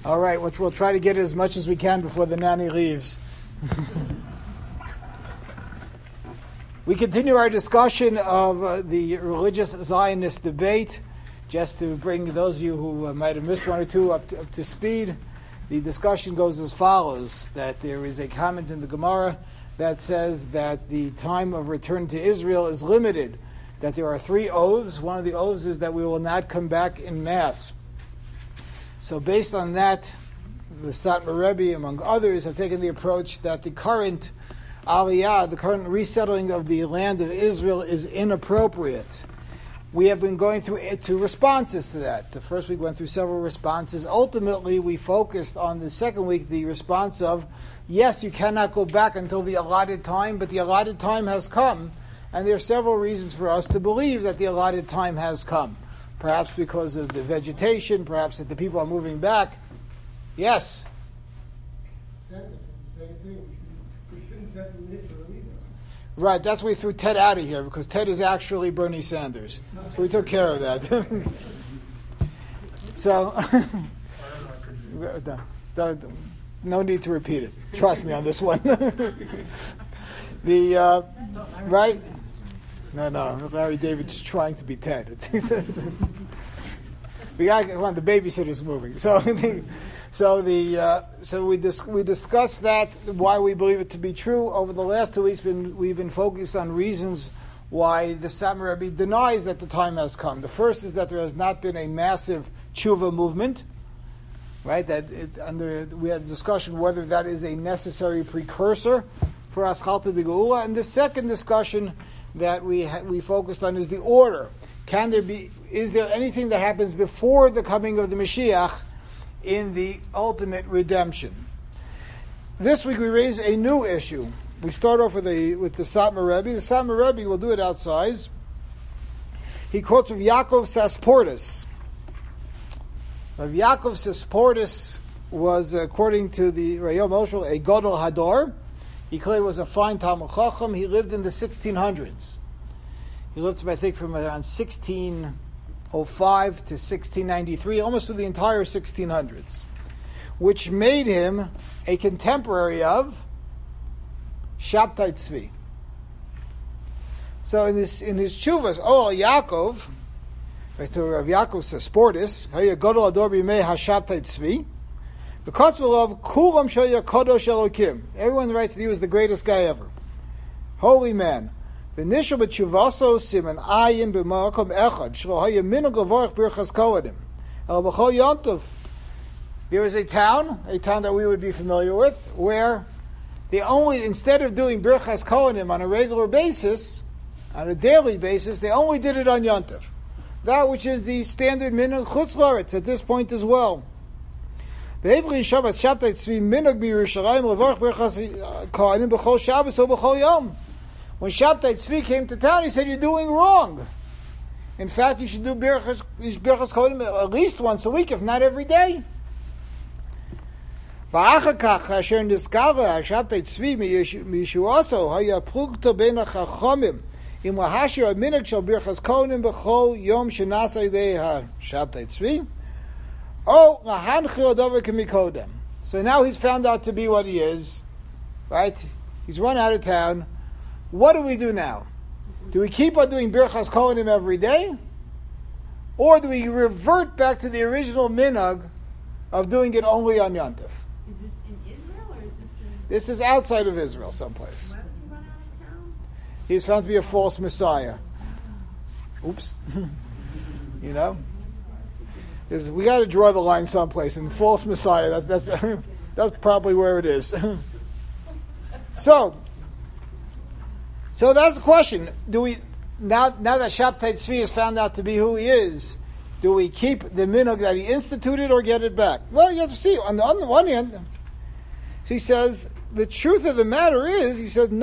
All right, which we'll try to get as much as we can before the nanny leaves. We continue our discussion of the religious Zionist debate. Just to bring those of you who might have missed one or two up to speed, the discussion goes as follows, that there is a comment in the Gemara that says that the time of return to Israel is limited, that there are 3 oaths. One of the oaths is that we will not come back in mass. So based on that, the Satmar Rebbe, among others, have taken the approach that the current aliyah, the current resettling of the land of Israel, is inappropriate. We have been going through 2 responses to that. The first week went through several responses. Ultimately, we focused on the second week the response of, yes, you cannot go back until the allotted time, but the allotted time has come, and there are several reasons for us to believe that the allotted time has come. Perhaps because of the vegetation, perhaps that the people are moving back. Yes? Right, that's why we threw Ted out of here, because Ted is actually Bernie Sanders. So we took care of that. So, no need to repeat it. Trust me on this one. Right? No, Larry David's trying to be Ted. We got the babysitter's moving. So we discussed that, why we believe it to be true. Over the last 2 weeks, we've been focused on reasons why the Satmar Rebbe denies that the time has come. The first is that there has not been a massive tshuva movement, right? We had a discussion whether that is a necessary precursor for Aschalta de Geula, and the second discussion that we focused on is the order. Is there anything that happens before the coming of the Mashiach in the ultimate redemption? This week we raise a new issue. We start off with the Satmar Rebbe. The Satmar Rebbe, will do it outside. He quotes of Yaakov Sasportis. Yaakov Sasportis was, according to the Rayom Moshel, a Gadol Hador. He clearly was a fine Talmud Chacham. He lived in the 1600s. He lived, I think, from around 1605 to 1693, almost through the entire 1600s, which made him a contemporary of Shabtai Tzvi. So in his Tshuvas, Yaakov, to Rav Yaakov Sasportis, Haya Gadol Hador B'Yimei HaShabtai Tzvi, because we love Kulam Shaya Kodosh Elokim. Everyone writes that he was the greatest guy ever. Holy man. V'nishal b'tshuvaso siman ayin b'marakom echad shlo haya minug levorach birchas kohanim el b'chol yontov. There was a town that we would be familiar with, where instead of doing birchas kohanim on a regular basis, on a daily basis, they only did it on Yontov. That which is the standard minug chutz la'aretz at this point as well. When Shabtai Tzvi came to town, he said, "You're doing wrong. In fact, you should do Birchas Kohanim at least once a week, if not every day." So now he's found out to be what he is, right? He's run out of town. What do we do now? Do we keep on doing Birchas Kohanim every day? Or do we revert back to the original minhag of doing it only on Yom Tov? Is this in Israel or is this in... This is outside of Israel someplace. Why was he run out of town? He's found to be a false messiah. Oops. You know? We got to draw the line someplace. And false messiah, that's probably where it is. So that's the question. Do we now that Shabtai Tzvi has found out to be who he is, do we keep the minhag that he instituted or get it back? Well, you have to see. On the one hand, he says the truth of the matter is, he says,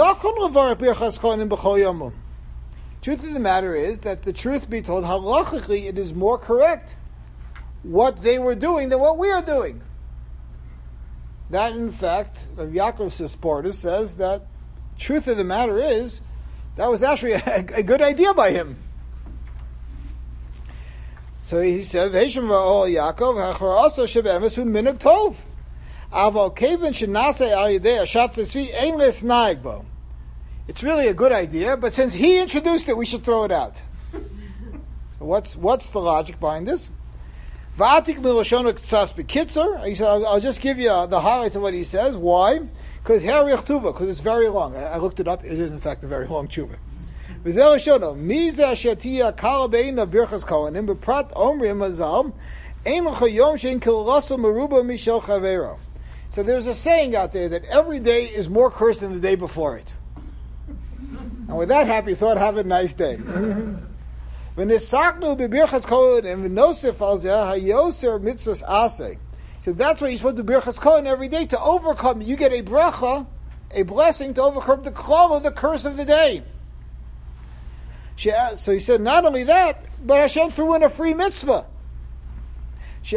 truth of the matter is that the truth be told, halachically, it is more correct what they were doing than what we are doing. That, in fact, Yaakov Sasportis says that truth of the matter is that was actually a good idea by him. So he said, "Ve'eshem va'ol Yaakov hachor also shebemes hu minug tov, aval kevin shenasei al yedei ashat tzvi ein lesnaig bo." It's really a good idea, but since he introduced it, we should throw it out. So what's the logic behind this? V'atik miloshono k'tzas b'kitzer. He said, I'll just give you the highlights of what he says. Why? Because herich tuva, because it's very long. I looked it up. It is in fact a very long tshuva. V'zel shono miza shetia kalabein of birchas kohanim b'prat omrim mazal ein l'cha yom shein kilraso meruba mishel chavero. So there's a saying out there that every day is more cursed than the day before it. And with that happy thought, have a nice day. When nisaknu b'birchas kohanim v'nosef al zeh hayoser mitzvahs aseh. So that's why you're supposed to do birchas kohen every day to overcome. You get a bracha, a blessing to overcome the klal of the curse of the day. So he said, not only that, but Hashem threw in a free mitzvah. So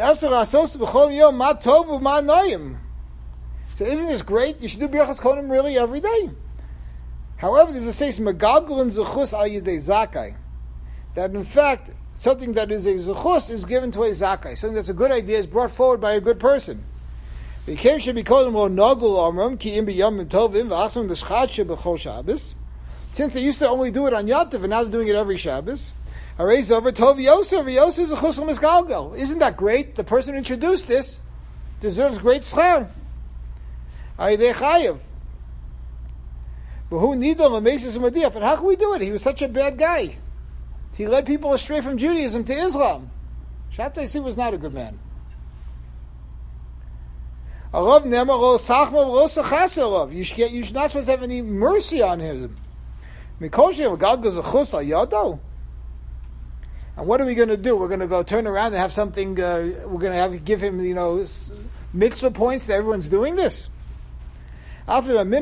isn't this great? You should do birchas kohen really every day. However, there's a saying, megalgalin zechus al yidei zakai, that in fact something that is a zechus is given to a zakai. Something that's a good idea is brought forward by a good person. Since they used to only do it on Yom Tov, and now they're doing it every Shabbos. Isn't that great? The person who introduced this deserves great schar. But how can we do it? He was such a bad guy. He led people astray from Judaism to Islam. Shabtai was not a good man. You're not supposed to have any mercy on him. And what are we going to do? We're going to go turn around and have something, we're going to give him, mitzvah points that everyone's doing this. Even though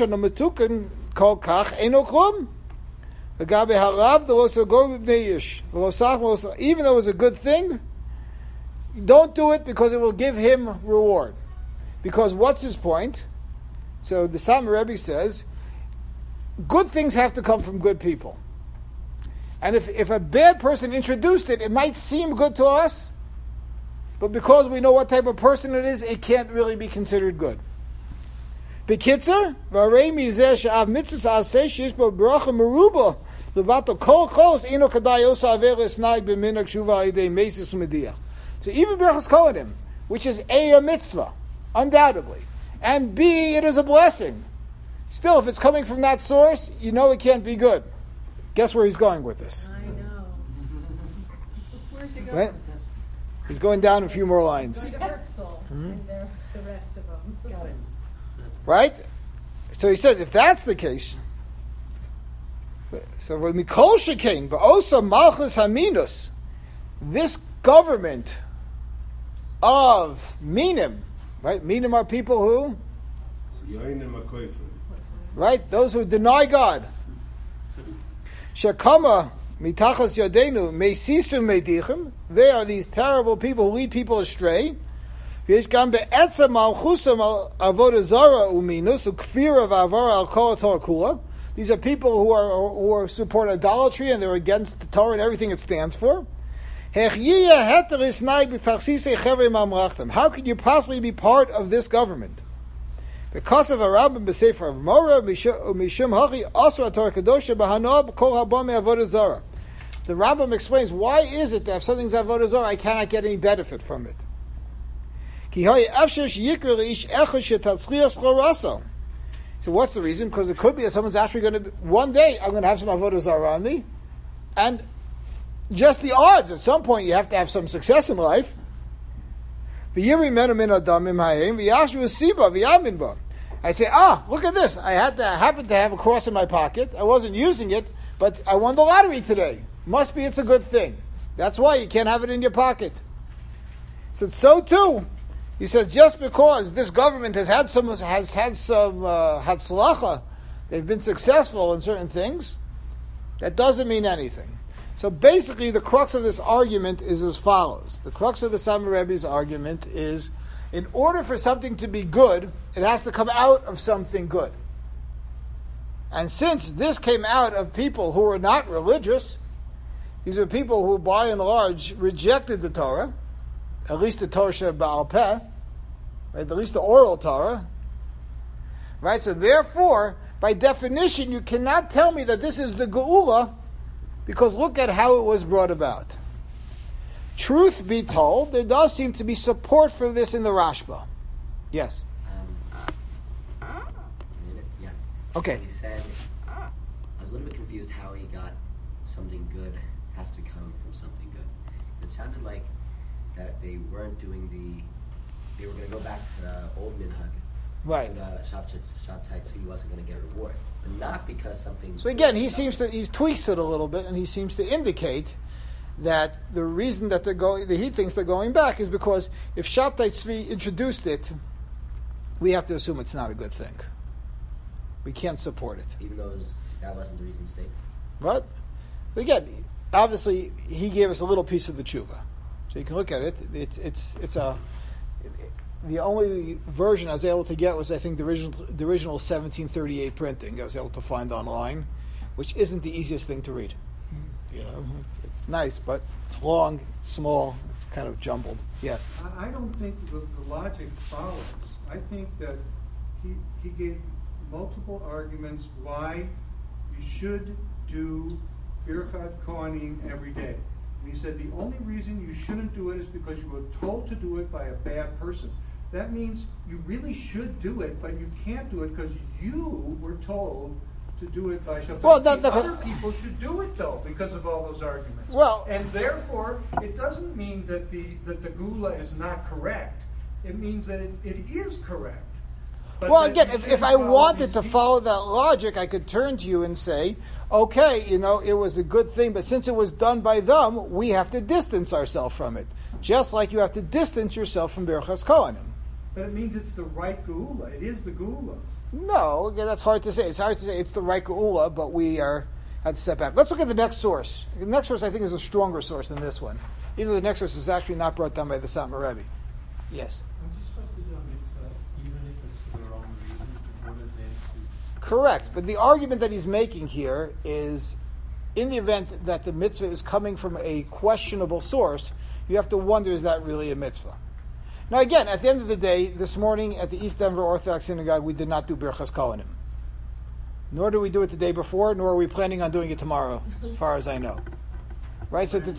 it was a good thing, don't do it because it will give him reward. Because what's his point? So the Satmar Rebbe says, good things have to come from good people. And if a bad person introduced it, it might seem good to us, but because we know what type of person it is, it can't really be considered good. Bekitzer, v'arei mizeh she'av mitzvah aseh she'is bo bracha meruba levato kol chos eno kadai osa averes nag b'minag shuva yidei mesis u'mediach. So even Birchas Kohanim, which is a mitzvah, undoubtedly, and B, it is a blessing. Still, if it's coming from that source, you know it can't be good. Guess where he's going with this? I know. Where's he going Right? with this? He's going down a few more lines. Going to Herzl and the rest of them. Got it. Right? So he says, if that's the case, so when Mikol Shekain, but also Malchus Haminus, this government of Minim, right? Minim are people who? Right? Those who deny God. Shekama mitachas yadenu meisisu medichem. They are these terrible people who lead people astray. These are people who support idolatry and they're against the Torah and everything it stands for. How could you possibly be part of this government? Because of a Rambam b'Sefer Mora mishum hachi asur Torah kadosha b'hanob kol habam avodah zara. The Rambam explains why is it that if something's avodah zara, I cannot get any benefit from it. So what's the reason? Because it could be that someone's actually going to, one day, I'm going to have some avodah zarah on me, and just the odds, at some point you have to have some success in life. I say, look at this. I happened to have a cross in my pocket. I wasn't using it, but I won the lottery today. Must be it's a good thing. That's why you can't have it in your pocket. So too, he says, just because this government has had some hatzlacha, they've been successful in certain things, that doesn't mean anything. So basically, the crux of this argument is as follows. The crux of the Satmar Rebbe's argument is, in order for something to be good, it has to come out of something good. And since this came out of people who were not religious, These are people who, by and large, rejected the Torah, at least the Torah She'ba'al Peh, right? At least the oral Torah, right? So therefore, by definition, you cannot tell me that this is the Geula, because look at how it was brought about. Truth be told, there does seem to be support for this in the Rashba. Yes. Yeah. Okay. He said, I was a little bit confused how he got something good has to be coming from something good. It sounded like that they weren't doing they were going to go back to the old minhag. Right. To the Shabtai, so he wasn't going to get a reward. But not because something... So again, he tweaks it a little bit, and he seems to indicate that the reason that he thinks they're going back is because if Shabtai Tzvi introduced it, we have to assume it's not a good thing. We can't support it. Even though that wasn't the reason stated. But again, obviously, he gave us a little piece of the tshuva, so you can look at it. The only version I was able to get was, I think, the original 1738 printing I was able to find online, which isn't the easiest thing to read. You know, it's nice, but it's long, small, it's kind of jumbled. Yes. I don't think the logic follows. I think that he gave multiple arguments why you should do Birchat Kohanim every day. And he said the only reason you shouldn't do it is because you were told to do it by a bad person. That means you really should do it, but you can't do it because you were told to do it by Shabbat. Well, other people should do it though because of all those arguments. Well, and therefore, it doesn't mean that the Gula is not correct. It means that it is correct. But well, again, if I wanted to follow that logic, I could turn to you and say, okay, it was a good thing, but since it was done by them, we have to distance ourselves from it. Just like you have to distance yourself from Birchas Kohanim. But it means it's the right Geula. It is the Geula. No, again, that's hard to say. It's hard to say it's the right Geula, but we had to step back. Let's look at the next source. The next source, I think, is a stronger source than this one. Even though the next source is actually not brought down by the Satmar Rebbe. Yes? Aren't you supposed to do a mitzvah even if it's for the wrong reasons in order then to... Correct. But the argument that he's making here is, in the event that the mitzvah is coming from a questionable source, you have to wonder, is that really a mitzvah? Now again, at the end of the day, this morning at the East Denver Orthodox Synagogue, we did not do Birchas Kohanim. Nor do we do it the day before, nor are we planning on doing it tomorrow, as far as I know. Right? So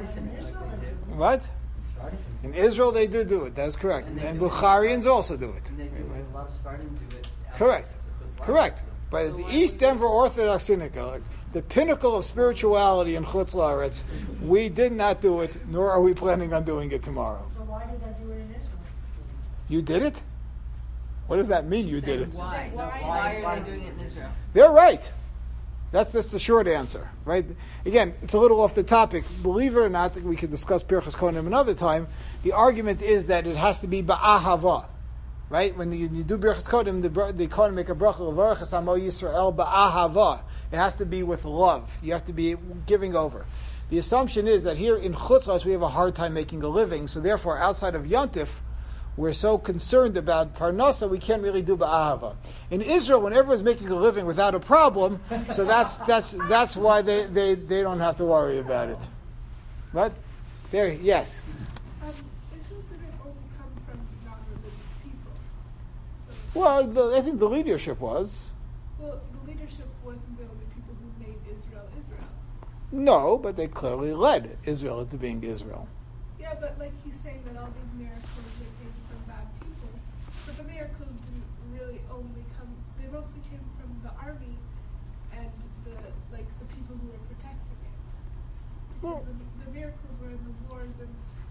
what? In Israel they do it, that's correct. And Bukharians also do it. A lot of Spartans do it. Correct. But at the East Denver Orthodox Synagogue, the pinnacle of spirituality in Chutz La'aretz, we did not do it, nor are we planning on doing it tomorrow. So why did I do it in Israel? You did it? What does that mean, you did it? Why? Why are they doing it in Israel? They're right. That's the short answer, right? Again, it's a little off the topic. Believe it or not, we could discuss Pirchas Kohanim another time. The argument is that it has to be ba'ahava, right? When you do Pirchas Kohanim, the Kohanim make a bracha, Levarachas Amo Yisrael ba'ahava. It has to be with love. You have to be giving over. The assumption is that here in Chutzlas we have a hard time making a living, so therefore outside of Yontif, we're so concerned about Parnasa, we can't really do Ba'ahava. In Israel, when everyone's making a living without a problem, so that's why they don't have to worry about it. What? There, yes. Israel didn't only come from non-religious people. So, Well, I think the leadership was. well, the leadership wasn't the only people who made Israel Israel. No, but they clearly led Israel into being Israel. Yeah, but like he's saying that all these miracles they came from bad people. But the miracles didn't really only come, they mostly came from the army and the people who were protecting it. Because the miracles were in the wars and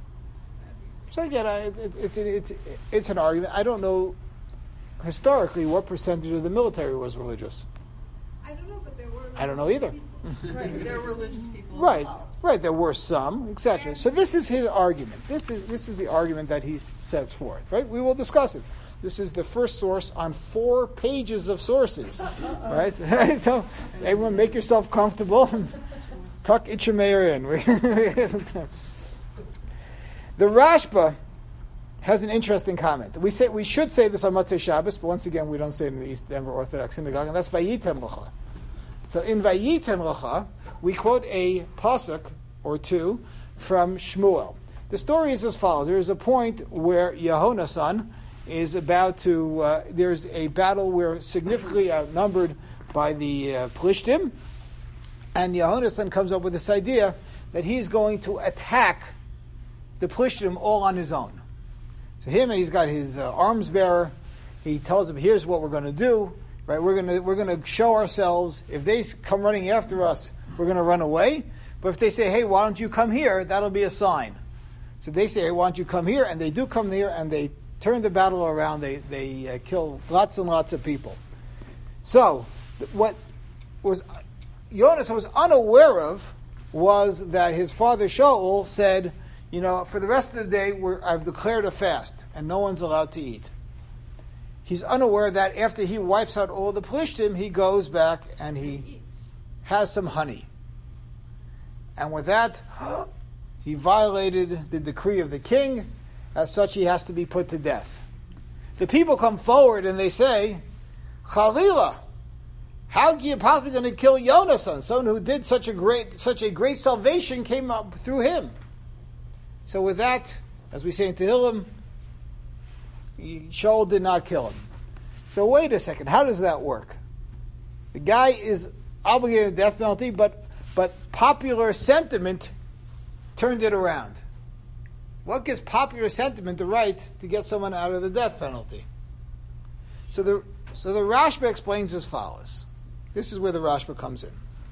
So again, it's an argument. I don't know historically what percentage of the military was religious. I don't know, but there were. I don't know either. Right, they're religious people. Right. There were some, etc. So this is his argument. This is the argument that he sets forth. Right. We will discuss it. This is the first source on 4 pages of sources. Right. So everyone, make yourself comfortable. Tuck Itchemeyer in. The Rashba has an interesting comment. We should say this on Motzei Shabbos, but once again we don't say it in the East Denver Orthodox Synagogue, and that's Vayitem L'cha. So in Vayitem L'cha, we quote a pasuk or two from Shmuel. The story is as follows. There is a point where Yehonasan is about to, there's a battle where significantly outnumbered by the Plishtim, and Yehonasan comes up with this idea that he's going to attack the Plishtim all on his own. So he's got his arms bearer. He tells them, here's what we're going to do. Right? We're going to show ourselves. If they come running after us, we're going to run away. But if they say, hey, why don't you come here, that'll be a sign. So they say, hey, why don't you come here? And they do come here, and they turn the battle around. They kill lots and lots of people. So what was Jonas was unaware of was that his father Shaul said, for the rest of the day, I've declared a fast, and no one's allowed to eat. He's unaware that after he wipes out all the Plishtim, he goes back and he has some honey. And with that, he violated the decree of the king. As such, he has to be put to death. The people come forward and they say, Chalila, how are you possibly going to kill Yonasan? Someone who did such a great salvation came up through him. So with that, as we say in Tehillim, Shaul did not kill him. So wait a second, how does that work? The guy is obligated to death penalty, but popular sentiment turned it around. What gives popular sentiment the right to get someone out of the death penalty? So the Rashba explains as follows. This is where the Rashba comes in.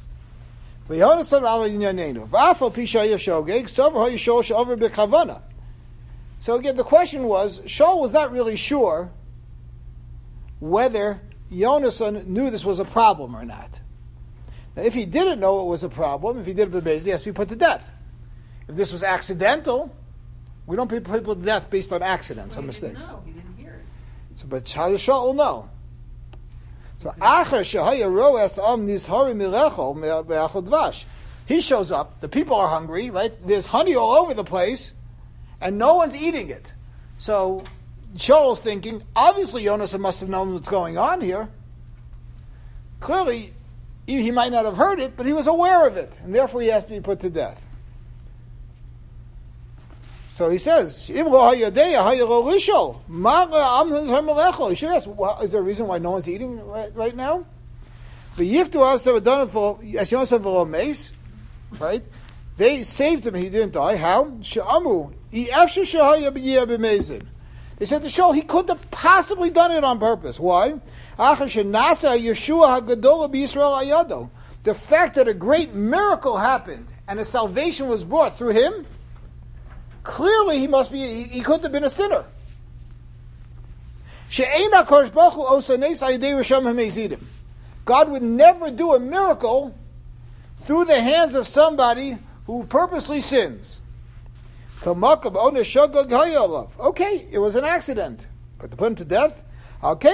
So again, the question was, Shaul was not really sure whether Yonasan knew this was a problem or not. Now, if he didn't know it was a problem, if he did it basically, he has to be put to death. If this was accidental, we don't put people to death based on accidents or mistakes. No, he didn't hear it. So, but how does Shaul know? So, he shows up, the people are hungry, right? There's honey all over the place, and no one's eating it. So Shaul's thinking, obviously Yonasan must have known what's going on here. Clearly, he might not have heard it, but he was aware of it, and therefore he has to be put to death. So he says, he should ask, well, is there a reason why no one's eating right now? Right? They saved him and he didn't die. How? They said to Shaul, he couldn't have possibly done it on purpose. Why? The fact that a great miracle happened and a salvation was brought through him, clearly he couldn't have been a sinner. God would never do a miracle through the hands of somebody who purposely sins. Okay, it was an accident, but to put him to death, they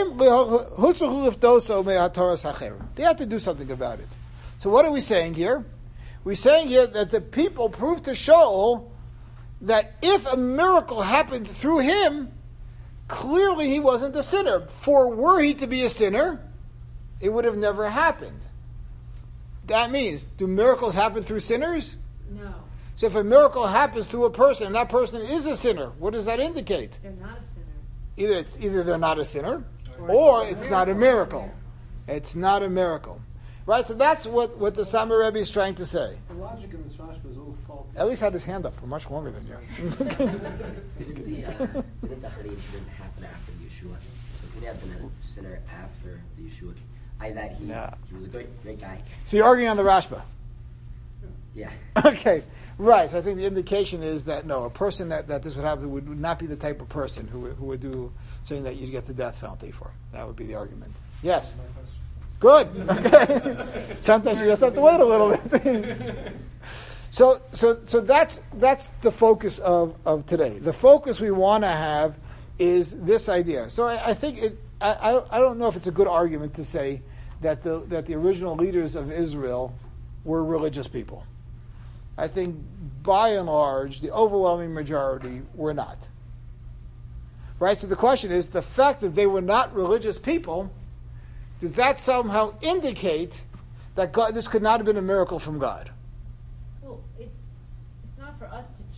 have to do something about it. So what are we saying here? We're saying here that the people proved to Shaul that if a miracle happened through him, clearly he wasn't a sinner. For were he to be a sinner, it would have never happened. That means, do miracles happen through sinners? No, So if a miracle happens through a person and that person is a sinner, what does that indicate? they're not a sinner. Either they're not a sinner, or it's not a miracle. It's not a miracle. Right? So that's what the Samar Rebbe is trying to say. The logic in this Rashba is all faulty. At least had his hand up for much longer than you. Didn't the honey incident happen after Yeshua? So could he have been a sinner after the Yeshua? He was a great guy. So you're arguing on the Rashba. Yeah. Okay, right. So I think the indication is that no, a person that this would happen would not be the type of person who would do something that you'd get the death penalty for. That would be the argument. Yes. Good. Okay. Sometimes you just have to wait a little bit. So that's the focus of today. The focus we want to have is this idea. So I think I don't know if it's a good argument to say that the original leaders of Israel were religious people. I think by and large, the overwhelming majority were not. Right? So the question is, the fact that they were not religious people, does that somehow indicate that this could not have been a miracle from God? Well,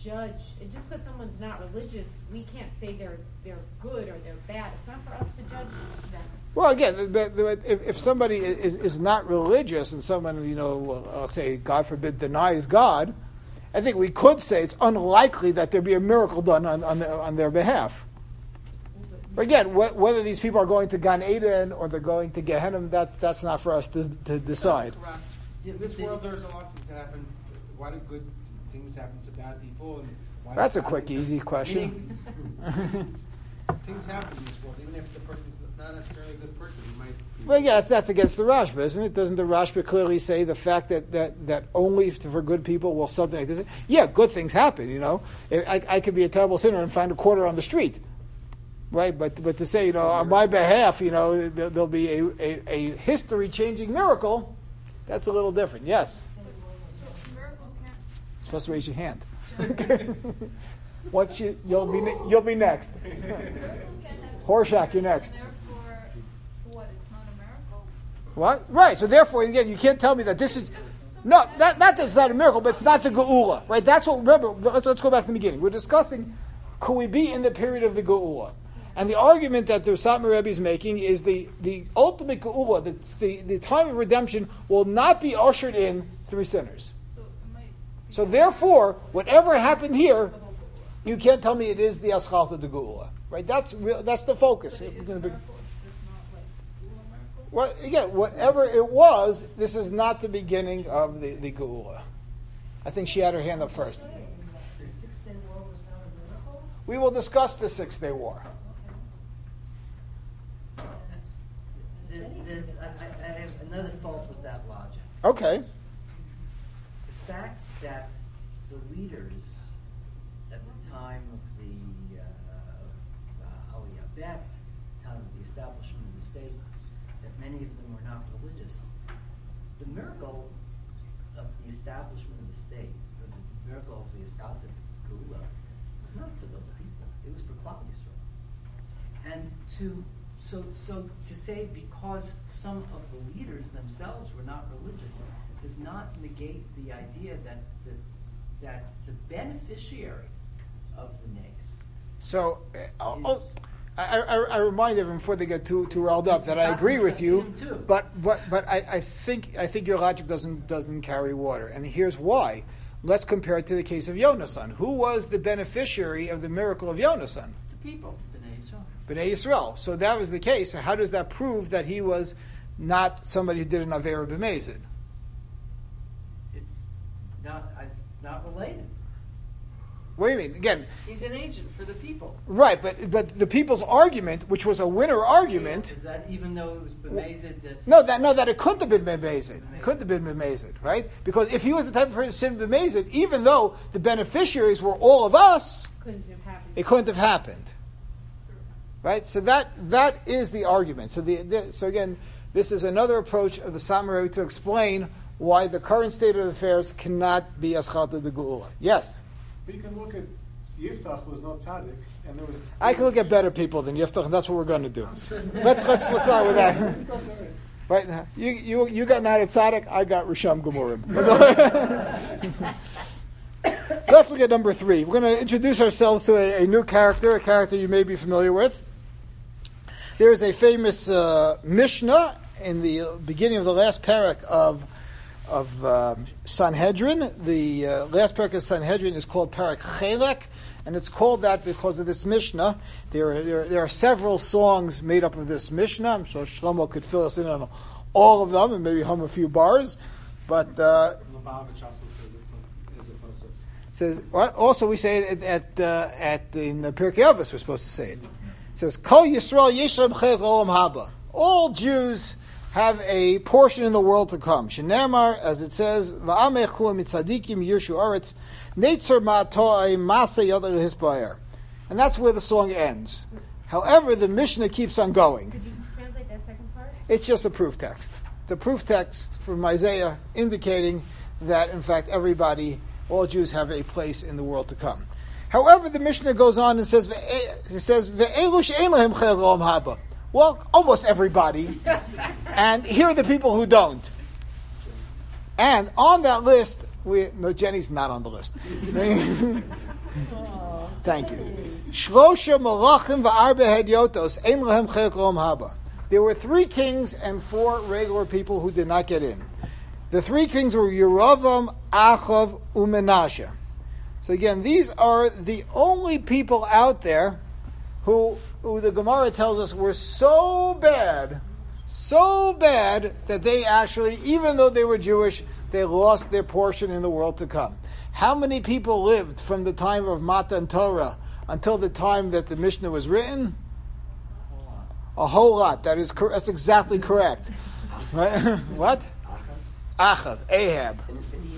judge, just because someone's not religious, we can't say they're good or they're bad. It's not for us to judge them. Well, again, if somebody is not religious and someone, I'll say, God forbid, denies God, I think we could say it's unlikely that there be a miracle done on their behalf. But again, whether these people are going to Gan Eden or they're going to Gehenna, that's not for us to decide. In this world, there's a lot of things that happen. Why do good things happen to bad people? And why That's does a quick, bad things- easy question. Meaning, things happen in this world, even if the person's not necessarily a good person. He might be. Well, yeah, that's against the Rashba, isn't it? Doesn't the Rashba clearly say the fact that only for good people will something like this? Yeah, good things happen, I could be a terrible sinner and find a quarter on the street, right? But to say, on my behalf, there'll be a history-changing miracle, that's a little different. Yes? So miracle can't. You're supposed to raise your hand. Once you'll be next. Horshack, you're next. Therefore, what? It's not a miracle. What? Right. So therefore, again, you can't tell me that this is not that's not a miracle, but it's not the Geula, right? That's what. Remember, let's go back to the beginning. We're discussing could we be in the period of the Geula, and the argument that the Satmar Rebbe is making is the ultimate Geula, the time of redemption will not be ushered in through sinners. So it might be So therefore, whatever happened here, you can't tell me it is the Aschalta de Geula, right? That's the focus. But If it we're is gonna be- miracle. It's just not like Geula miracle. Well, again, whatever it was, this is not the beginning of the Geula. I think she had her hand up first. The 6-day war was not a miracle? We will discuss the 6-day war. I have another fault with that logic. Okay. The fact that the leaders at the time of the Aliyah Bet, time of the establishment of the state, that many of them were not religious, the miracle of the establishment of the state, the miracle of the Eskalta Geula, was not for those people. It was for Klal Yisrael. And to say because some of the leaders themselves were not religious does not negate the idea that the beneficiary of the nace. So, I remind everyone before they get too riled up that I agree with you, but I think your logic doesn't carry water, and here's why. Let's compare it to the case of Yonasan. Who was the beneficiary of the miracle of Yonasan? The people, B'nai Yisrael. B'nai Yisrael. So that was the case. So how does that prove that he was not somebody who did an Avera B'mezid? It's not related. What do you mean? Again, He's an agent for the people. right, but the people's argument, which was a winner argument, Is that even though it was b'mezid that it couldn't have been B'mezid. It couldn't have been B'mezid, right? Because if he was the type of person to B'mezid, even though the beneficiaries were all of us, Couldn't have happened. it couldn't have happened. Right? So that is the argument. So again, this is another approach of the Satmar Rebbe to explain why the current state of affairs cannot be Aschalta de Geula. Yes? But you can look at Yiftach was not tzaddik, and there was. I can look at better people than Yiftach, and that's what we're going to do. Let's start with that. Right now, you got mad at tzaddik, I got Risham Gemurim. Let's look at number 3. We're going to introduce ourselves to a new character, a character you may be familiar with. There is a famous Mishnah in the beginning of the last parak of Sanhedrin. The last parak of Sanhedrin is called Parak Chelek, and it's called that because of this Mishnah. There are several songs made up of this Mishnah. I'm sure Shlomo could fill us in on all of them and maybe hum a few bars. But Lubavitch also says it as a pasuk. says what? Also, we say it in the Pirkei Avos. We're supposed to say it. It says, Kol Yisrael Yeshem Chelek Olam Haba. All Jews have a portion in the world to come. Shenemar, as it says, Va'amechu mitzadikim yirshu aretz, Neitzer ma'ato'ai masa yadar hisbayer. And that's where the song ends. However, the Mishnah keeps on going. Could you translate that second part? It's just a proof text. It's a proof text from Isaiah indicating that, in fact, all Jews have a place in the world to come. However, the Mishnah goes on and says, Ve'elu she'ein lahem chel olam haba. Well, almost everybody. And here are the people who don't. And on that list No, Jenny's not on the list. Thank you. Shlosha malachim v'arba hedyotos ein lahem chilek l'olam haba. There were 3 kings and 4 regular people who did not get in. The 3 kings were Yeravam, Achav, Umenashe. So again, these are the only people out there who the Gemara tells us were so bad that they actually, even though they were Jewish, they lost their portion in the world to come. How many people lived from the time of Matan Torah until the time that the Mishnah was written? A whole lot. That's exactly correct. Right? What? Achav, Ahab. Didn't he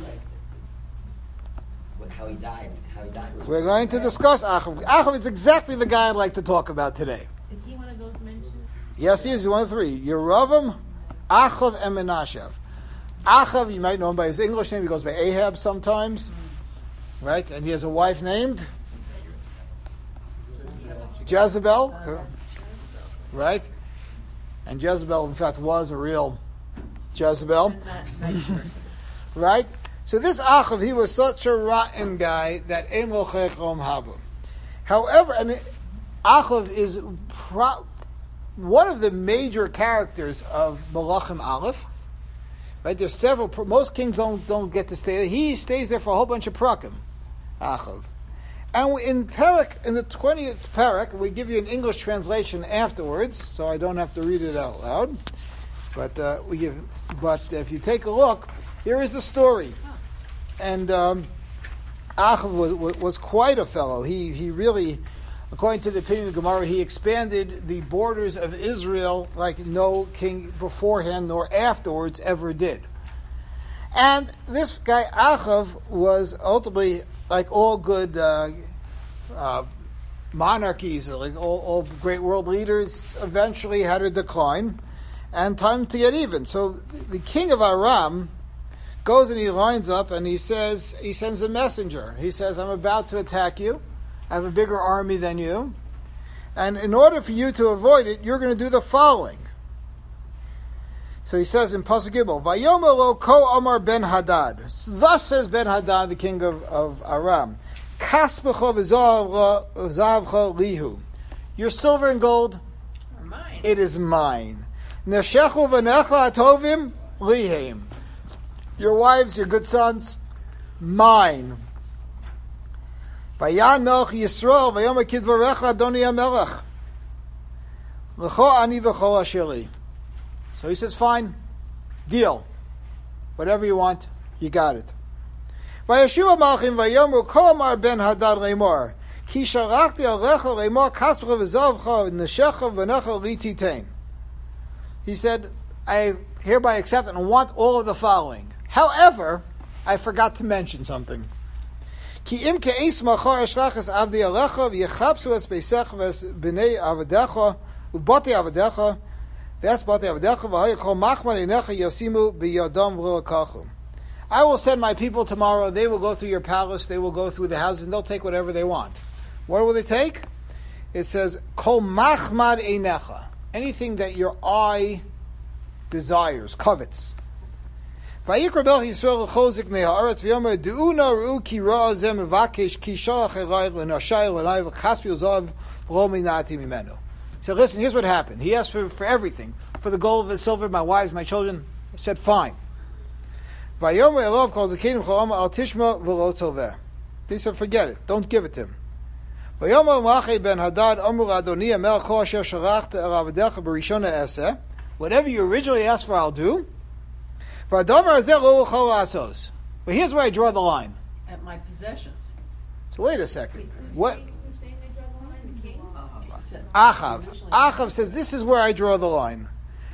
how he died? We're going to discuss Achav. Achav is exactly the guy I'd like to talk about today. Is he one of those mentioned? Yes, he is. He's one of 3. Yeravam, Achav, and Menashe. Achav, you might know him by his English name. He goes by Ahab sometimes. Right? And he has a wife named Jezebel. Right? And Jezebel, in fact, was a real Jezebel. Right? So this Achav, he was such a rotten guy that Ein Lo Chilek L'Olam Haba. However, and Achav is one of the major characters of Malachim Aleph. Right? There's several. Most kings don't get to stay there. He stays there for a whole bunch of prakim. Achav. And in the 20th parak, we give you an English translation afterwards, so I don't have to read it out loud. But if you take a look, here is the story. And Achav was quite a fellow. He really, according to the opinion of Gemara, he expanded the borders of Israel like no king beforehand nor afterwards ever did. And this guy Achav was ultimately, like all good monarchies, like all great world leaders, eventually had a decline and time to get even. So the king of Aram goes and he lines up and he sends a messenger. He says, I'm about to attack you. I have a bigger army than you. And in order for you to avoid it, you're going to do the following. So he says in Pasuk Gimel, Vayomer lo ko Amar ben Hadad. Thus says Ben Hadad, the king of Aram. Kaspecha v'zavcha lihu. Your silver and gold, mine. It is mine. Neshechu v'necha atovim lihem. Your wives, your good sons, mine. Vayan melech Yisrael vayomer kidvarecha Adoni HaMelech. L'cho ani v'cho asheri. So he says, fine, deal. Whatever you want, you got it. Vayashiva malchim vayomru ko amar ben Hadad lemor ki shalachti alecha lemor kaspecha v'zavcha neshecha v'necha li titein. He said, I hereby accept and want all of the following. However, I forgot to mention something. Ki im ke'es machar eshrachas avdi alecha v'yechapsu es beisech v'es b'nei avadecha u'bati avadecha v'es bati avadecha v'hayakol machman inecha yosimu b'yadam v'lokachu. I will send my people tomorrow. They will go through your palace. They will go through the houses, and they'll take whatever they want. What will they take? It says, Kol machmad einecha. Anything that your eye desires, covets. Vayikra bel Yisrael l'chozik nei haaretz v'yomer du'una ru'u ki ra'a zeh mevakesh ki shalach elai l'nashai l'nai v'kaspi uzav v'lo minati mimenu. So listen, here's what happened. He asked for everything. For the gold, the silver, my wives, my children. I said, fine. Vayomer elov kol zakenim cholama al tishma v'lo toveh. He said, forget it. Don't give it to him. Vayomer Malachei ben Hadad amru Adoni HaMelech kol asher shalachta el avadecha b'rishona eseh. Whatever you originally asked for, I'll do. But here's where I draw the line. At my possessions. So wait a second. Who's saying they draw the line? The king? Achav says, this is where I draw the line.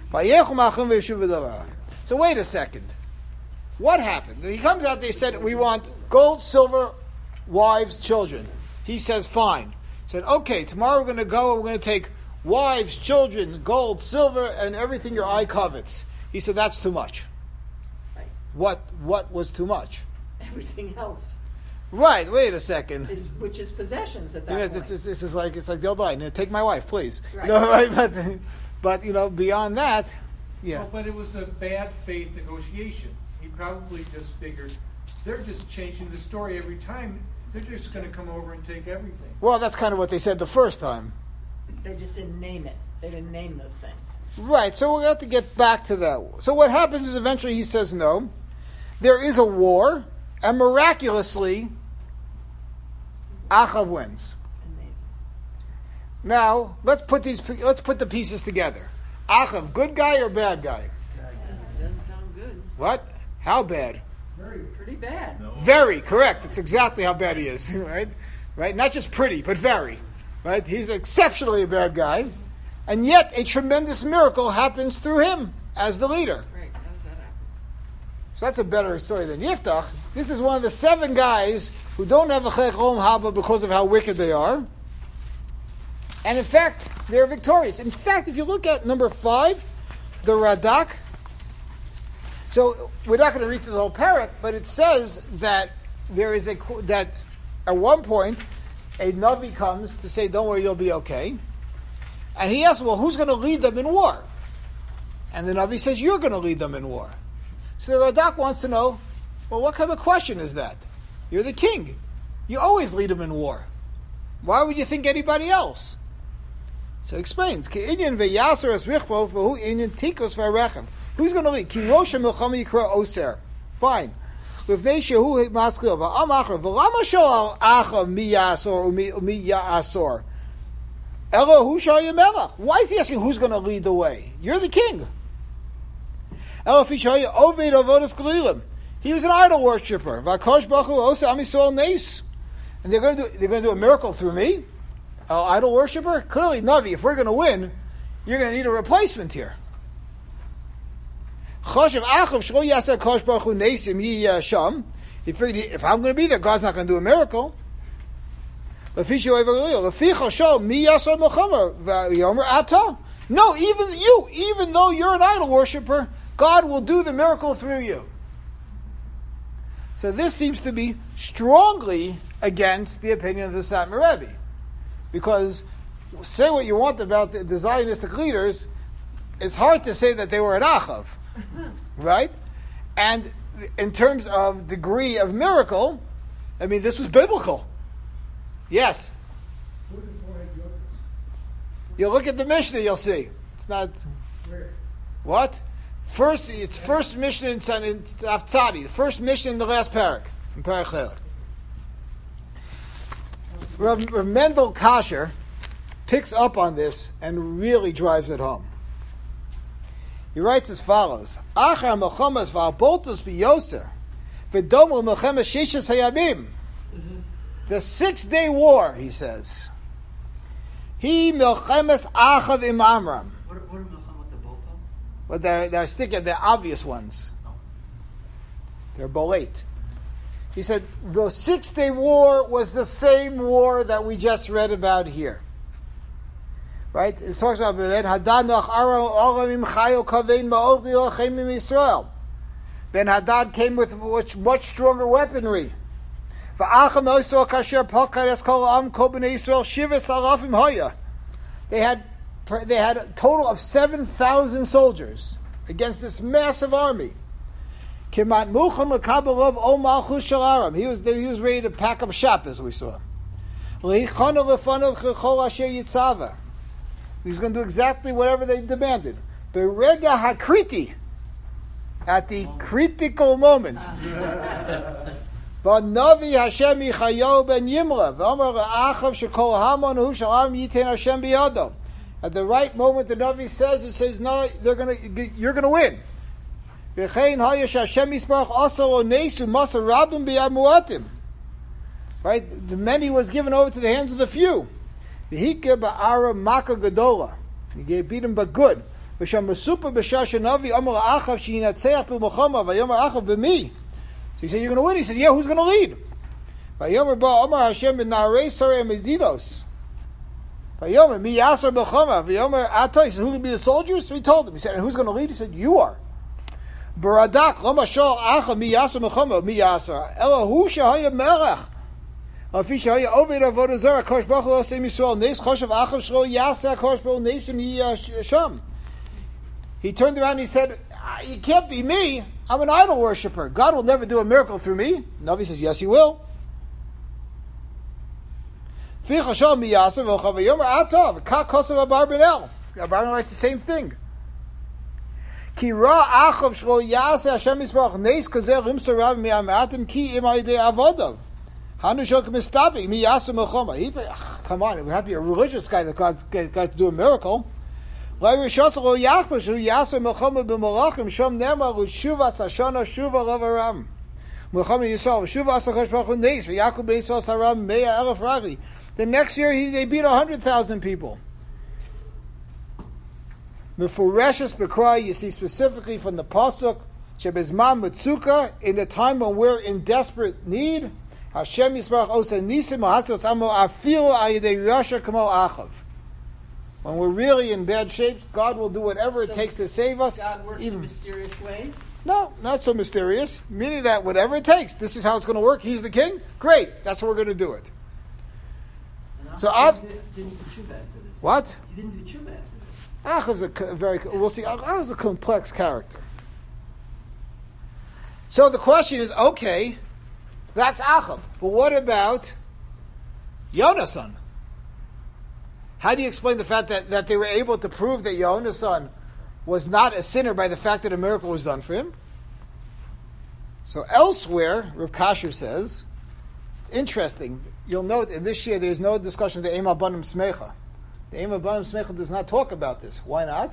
So wait a second. What happened? He comes out, they said, we want gold, silver, wives, children. He says, fine. He said, okay, tomorrow we're going to go and we're going to take wives, children, gold, silver, and everything your eye covets. He said, that's too much. Right. What was too much? Everything else. Right, wait a second. Which is possessions at that point. This is like, it's like the old line, take my wife, please. Right. You know, right? But beyond that, yeah. Well, but it was a bad faith negotiation. He probably just figured, they're just changing the story every time. They're just going to come over and take everything. Well, that's kind of what they said the first time. They just didn't name it. They didn't name those things. Right, so we're going to have to get back to that. So what happens is eventually he says no. There is a war, and miraculously, Achav wins. Amazing. Now, let's put the pieces together. Achav, good guy or bad guy? Doesn't sound good. What? How bad? Pretty bad. No. Very, correct. That's exactly how bad he is, right? Right? Not just pretty, but very. Right? He's exceptionally a bad guy. And yet, a tremendous miracle happens through him as the leader. Right. How does that happen? So that's a better story than Yiftach. This is one of the 7 guys who don't have a Chelek Olam Haba because of how wicked they are. And in fact, they're victorious. In fact, if you look at number 5, the Radak. So we're not going to read through the whole parak, but it says that that at one point a Navi comes to say, "Don't worry, you'll be okay." And he asks, "Well, who's going to lead them in war?" And the Navi says, "You're going to lead them in war." So the Radak wants to know, well, what kind of question is that? You're the king. You always lead them in war. Why would you think anybody else? So he explains, "Ki-inyan ve'yasar es-vichvo v'hu inyan tikos v'arechem." Who's going to lead? Ki rosh ha-milchama yikra oser. Fine. L'vnei shehu maskil v'am achar v'lama shal achav mi yasor u'mi ya'asor. Elo hu shal melech. Why is he asking who's going to lead the way? You're the king. Elo fi shal oved avodas galilim. He was an idol worshiper. V'akosh baruch hu osa am Yisrael neis. And they're going to do a miracle through me? Idol worshiper? Clearly, Navi, if we're going to win, you're going to need a replacement here. He figured, if I'm going to be there, God's not going to do a miracle. No, even though you're an idol worshiper, God will do the miracle through you. So this seems to be strongly against the opinion of the Satmar Rebbe. Because say what you want about the Zionistic leaders, it's hard to say that they were at Achav. Right? And in terms of degree of miracle, I mean, this was biblical. Yes. You look at the Mishnah, you'll see. It's not... What? It's first Mishnah in Aftzadi. The first Mishnah in the last parak. In Parak Chelek. Rav Mendel Kasher picks up on this and really drives it home. He writes as follows: Achar melchamas v'alboltos biyoser v'domel melchamas sheshes hayamim. The 6-day war, he says. He melchamas achav im Amram. What are melchamas the bolto? Well, they're sticking the obvious ones. They're bolate. He said the 6-day war was the same war that we just read about here. Right? It talks about Ben Hadad Ben Hadad came with much stronger weaponry. They had a total of 7,000 soldiers against this massive army. He was ready to pack up shop, as we saw. He was going to do exactly whatever they demanded. Berega hakriti, at the critical moment. Navi Hashem Yichayo ben Yimla, v'amar la'achav shekol hamon hu shalam yiten Hashem biyado. At the right moment, the Navi says, it says, no, you're going to win. V'chein hayash Hashem yisparach asal onesu masar rabim b'yad muatim. Right? The many was given over to the hands of the few. V'hike ba'ara maka gadola. He beat him but good. V'sham masupa b'shash Navi amar la'achav she'inatzeach b'mulchama v'yomar achav b'mi. So he said, you're going to win. He said, yeah, who's going to lead? V'yomer ba'amar Hashem b'narei sarei medidos. V'yomer mi yasar b'chama. V'yomer ato. He said, who will be the soldiers? So he told him. He said, and who's going to lead? He said, you are. Baradak lama shal acha mi yasar b'chama mi yasar. Ela hu shahaya melech. Afi shahaya oved avodah zarah. Kosh baruch hu osei Yisrael. Neis choshev achav shlo yasar. Kosh baruch hu neisim yiyasham. He turned around and he said, it can't be me. I'm an idol worshiper. God will never do a miracle through me. Navi says, yes, he will. Abarbanel writes the same thing. Ki ra achav shlo yase Hashem Yisbarach neis kazer rimsa rav mi'amatim ki im ayidei avodav. Hanu shok mistabing mi yasu melchoma. Come on, it would have to be a religious guy that got to do a miracle. Lai rishos lo yachbash hu yasu melchoma b'malachim shom nema l'shuvas hashana shuva rav aram. Melchoma Yisrael shuvas hakadosh baruch hu neis v'Yaakov ben Yisrael saram mea elef ragli. The next year they beat 100,000 people. Mefureshes B'Krai, you see specifically from the pasuk Shebezman Mitzuka, in the time when we're in desperate need, Hashem Yisbarach Osa Nisim Hasos Amo Afil Ayidei Rasha Kamo Achav. When we're really in bad shape, God will do whatever it takes to save us. God works in mysterious ways? No, not so mysterious. Meaning that whatever it takes, this is how it's going to work. He's the king. Great, that's how we're going to do it. So didn't do tshuva after this. What? He didn't do tshuva after this. Achav's we'll see, Achav's a complex character. So the question is, okay, that's Achav. But what about Yonasan? How do you explain the fact that they were able to prove that Yonasan was not a sinner by the fact that a miracle was done for him? So elsewhere, Rav Kasher says, interesting, you'll note in this year there's no discussion of the Ema Banim Smecha. The Ema Banim Smecha does not talk about this. Why not?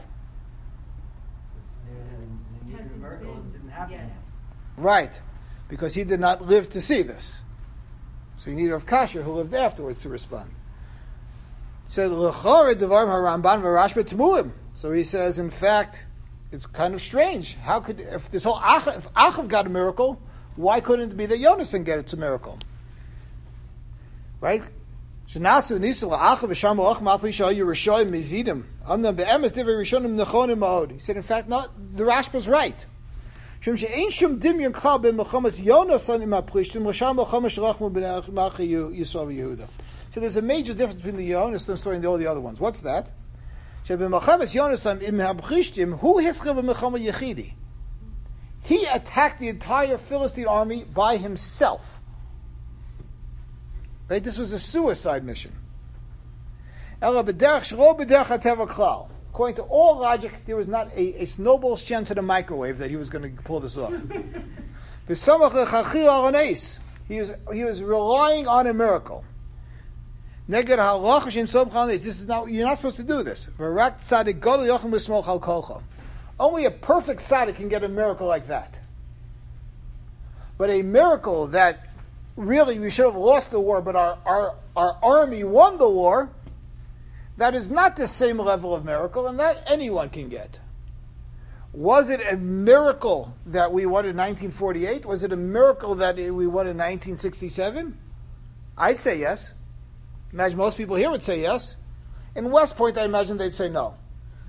The miracle didn't happen yet. Right, because he did not live to see this. So you need Rav Kasher, who lived afterwards, to respond. Said L'chora Devarim HaRamban VeRashba Tmuim. So he says, in fact, it's kind of strange. How could, if this whole if Achav got a miracle, why couldn't it be that Yonasan get it a miracle? Right? Shenasu Nisal Achav V'Sham Olach Ma'Pri Shal Yerushalayim Mezidim. Amnam Be'emes Divrei Rishonim Nechonim Ma'od. He said, in fact, not the Rashba's right. Shem She'ein Shum Dimyon Klal Ben Mechamas Yonasan Im HaPrishtim L'Sham Mechamas Shalachmu Ben Malchi Yisrael Yehuda. So there's a major difference between the Yonasan story and all the other ones. What's that? Sheben Mechamas Yonasan Im HaPrishtim Hu Hischel B'Mechama Yechidi. He attacked the entire Philistine army by himself. Right? This was a suicide mission. According to all logic, there was not a snowball's chance in a microwave that he was going to pull this off. He was relying on a miracle. This is not, you're not supposed to do this. Only a perfect tzaddik can get a miracle like that. But a miracle that really we should have lost the war, but our army won the war, that is not the same level of miracle, and that anyone can get. Was it a miracle that we won in 1948? Was it a miracle that we won in 1967? I'd say yes. Imagine most people here would say yes. In West Point, I imagine they'd say no.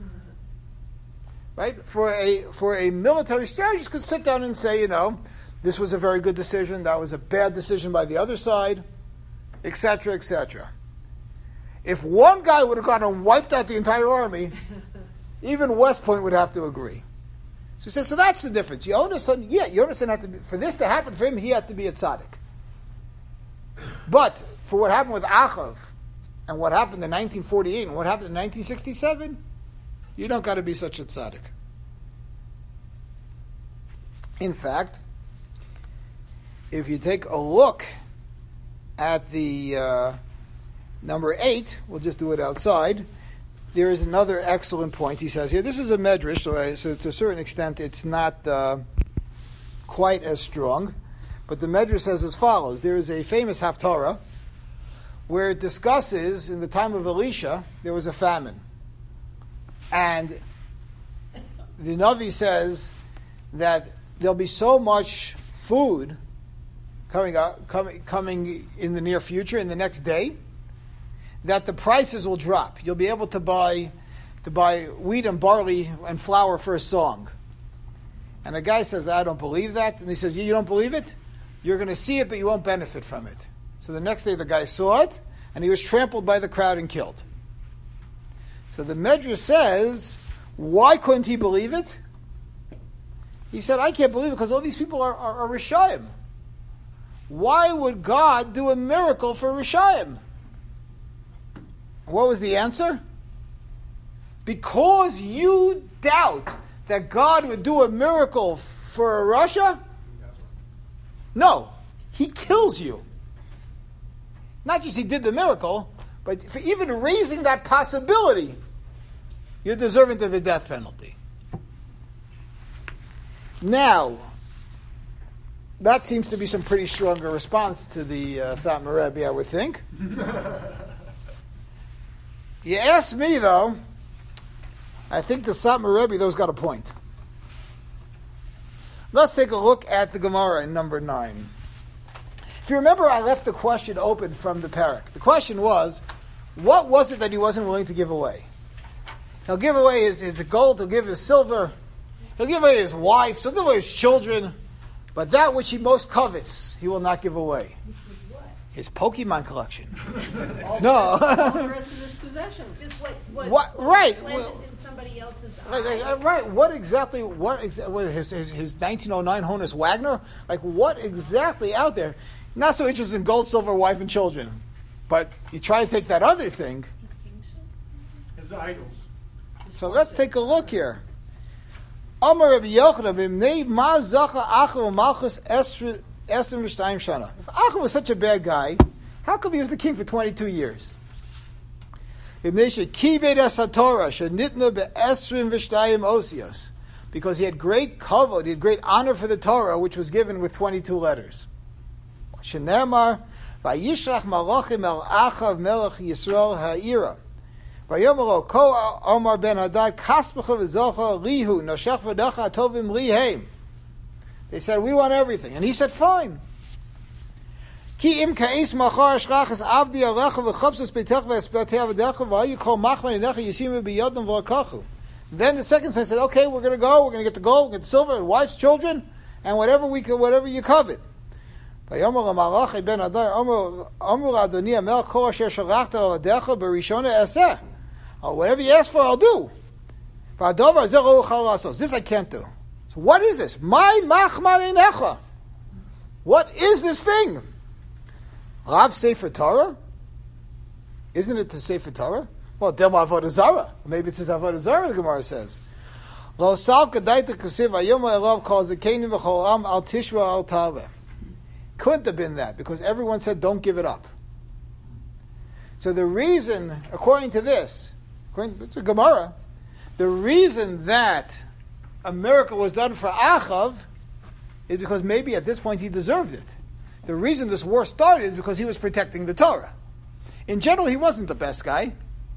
Right? For a military strategist could sit down and say, this was a very good decision, that was a bad decision by the other side, etc., etc. If one guy would have gone and wiped out the entire army, even West Point would have to agree. So he says, so that's the difference. Yonasan had to be, for this to happen for him, he had to be a tzaddik. But for what happened with Achav, and what happened in 1948, and what happened in 1967, you don't got to be such a tzaddik. In fact, if you take a look at the number 8, we'll just do it outside, there is another excellent point he says here. This is a medrash, so to a certain extent it's not quite as strong, but the medrash says as follows. There is a famous Haftarah where it discusses, in the time of Elisha, there was a famine. And the Navi says that there'll be so much food coming in the near future, in the next day, that the prices will drop. You'll be able to buy wheat and barley and flour for a song. And the guy says, I don't believe that. And he says, you don't believe it? You're going to see it, but you won't benefit from it. So the next day the guy saw it, and he was trampled by the crowd and killed. So the Medrash says, why couldn't he believe it? He said, I can't believe it because all these people are Rishayim. Why would God do a miracle for Rishayim? What was the answer? Because you doubt that God would do a miracle for Russia? No, he kills you. Not just he did the miracle, but for even raising that possibility, you're deserving of the death penalty. Now, that seems to be some pretty stronger response to the Satmar Rebbe, I would think. You ask me, though, I think the Satmar Rebbe, though, has got a point. Let's take a look at the Gemara in number 9. If you remember, I left the question open from the parak. The question was, what was it that he wasn't willing to give away? He'll give away his gold, he'll give his silver, he'll give away his wife, he'll give away his children, but that which he most covets, he will not give away. His Pokemon collection. No. All the rest of his possessions. Just What? Right. planted in somebody else's Right. What exactly? What his 1909 Honus Wagner? Like what exactly out there? Not so interested in gold, silver, wife, and children, but you try to take that other thing. His idols. So let's take a look here. Amar Rabbi Yochanan b'mnei ma zacha Achav Malchus Esrim v'shtayim shana. If Achav was such a bad guy, how come he was the king for 22 years? Because he had great kavod, he had great honor for the Torah, which was given with 22 letters. Shenemar, Vayishrach malachim el Achav melech Yisrael ha'ira. Vayomaro ko Omar ben Hadad kaspecha v'zocha lihu noshach v'dacha atovim liheim. They said, we want everything. And he said, fine. Ki im ka'is machar shchachas avdi alecha v'chopsus beitech v'espeteh v'decha v'ayu kol machman inecha yisimu b'yodam v'akachu. Then the second son said, okay, we're going to go, we're going to get the gold, get the silver, and wives, children, and whatever you covet. Vayomar malach ben Hadad Amur Adoni Amel kol asher shalachta aladecha b'rishona eseh. Whatever you ask for, I'll do. This I can't do. So what is this? My machman inecha. What is this thing? Rav Sefer Torah? Isn't it the Sefer Torah? Well, Del Avodah Zarah. Maybe it's his Avodah Zarah, the Gemara says. Lo sal kadaita kusiv ayoma elav kol zekenim v'chol am al tishva al taveh. Couldn't have been that, because everyone said, don't give it up. So the reason, according to this, according to Gemara, the reason that a miracle was done for Achav is because maybe at this point he deserved it. The reason this war started is because he was protecting the Torah. In general, he wasn't the best guy.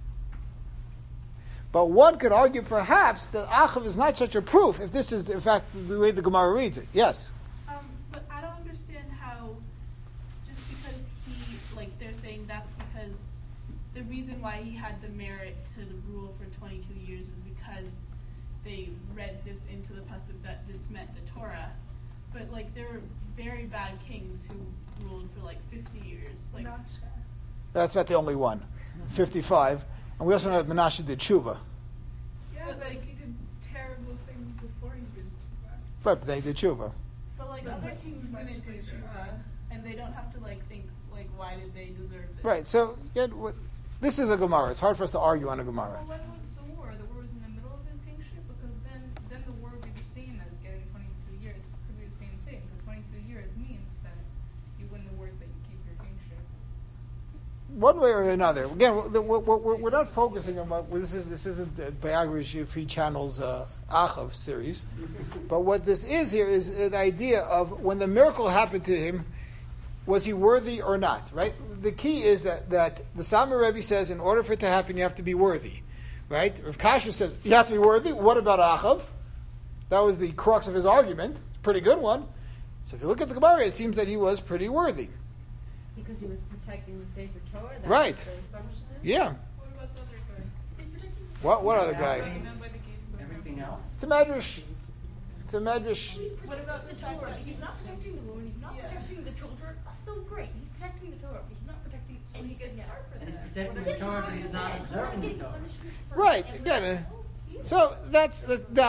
But one could argue perhaps that Achav is not such a proof if this is, in fact, the way the Gemara reads it. Yes? But I don't understand how, just because they're saying that's because the reason why he had the merit to rule for 22 years is because they read this into the pasuk that this meant the Torah. But there were very bad kings who ruled for 50 years. That's not the only one. 55. And we also know that Menashe did tshuva. Yeah, but he did terrible things before he did tshuva. Right, but they did tshuva. But other kings didn't do tshuva, and they don't have to think why did they deserve this? Right. So this is a Gemara. It's hard for us to argue on a Gemara. Well, when was the war? The war was in the middle of his kingship, because then the war would be the same as getting 22 years. It could be the same thing, because 22 years means that you win the wars that you keep your kingship. One way or another. Again, we're not focusing on this isn't the Biography Free Channel's Achav series, but what this is here is an idea of when the miracle happened to him, was he worthy or not? Right. The key is that the Satmar Rebbe says in order for it to happen, you have to be worthy. Right. Rav Kasher says you have to be worthy. What about Achav? That was the crux of his argument. It's a pretty good one. So if you look at the Gemara, it seems that he was pretty worthy. Because he was protecting the Sefer Torah? That's Right. what the assumption is? Yeah. What about the other guy? What other guy? Everything else. It's a medrash. It's a medrash. What about the Torah? He's not protecting the woman, he's not protecting the children. That's still great. He's protecting the Torah. He's not protecting anything else. He's protecting the Torah, but he's not observing the Torah. Right. Again. So that's now.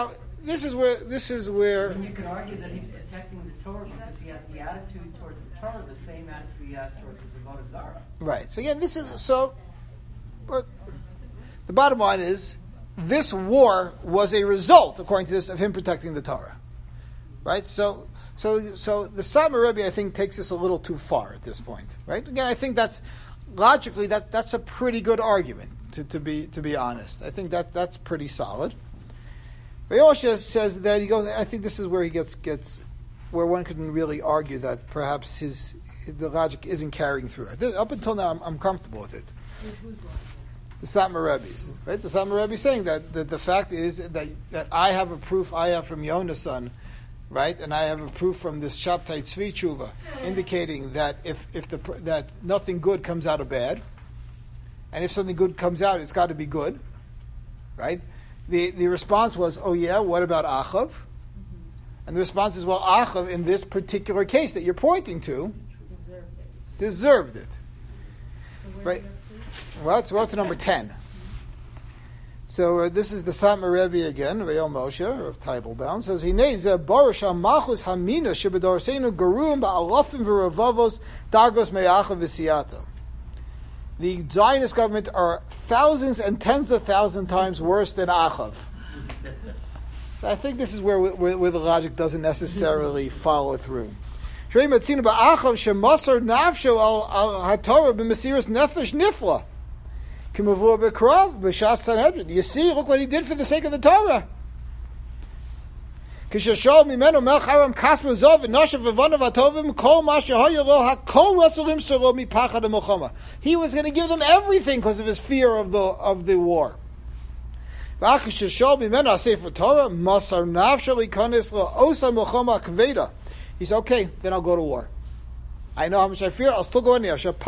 this is where. And you could argue that he's protecting the Torah because he has the attitude towards the Torah, the same attitude he has towards the Avodah Zarah. Right. So again, this is so. But the bottom line is, this war was a result, according to this, of him protecting the Torah. Right. So the Satmar Rebbe, I think, takes this a little too far at this point. Right. Again, I think that's logically that's a pretty good argument. To be honest, I think that's pretty solid. Yosha says that he goes. I think this is where he gets where one can really argue that perhaps the logic isn't carrying through. Up until now, I'm comfortable with it. The Satmar Rebbe's, right? The Satmar Rebbe is saying that the fact is that I have a proof I have from Yonasan, right, and I have a proof from this Shabtai Tzvi Tshuva, indicating that that nothing good comes out of bad, and if something good comes out, it's got to be good, right? The response was, oh yeah, what about Achav? And the response is, well, Achav, in this particular case that you're pointing to, deserved it. Right? Well, it's to number 10. So this is the Satmar Rebbe again, Re'el Moshe, of Teitelbaum, says, Hinei ze barash ha-malchus hamina shebedorseinu geruim ba'alofim v'ravavos dargos me'achav v'siyato. The Zionist government are thousands and tens of thousands times worse than Achav. I think this is where the logic doesn't necessarily follow through. You see, look what he did for the sake of the Torah. He was going to give them everything because of his fear of the war. He said, okay, then I'll go to war. I know how much I fear, I'll still go in there. So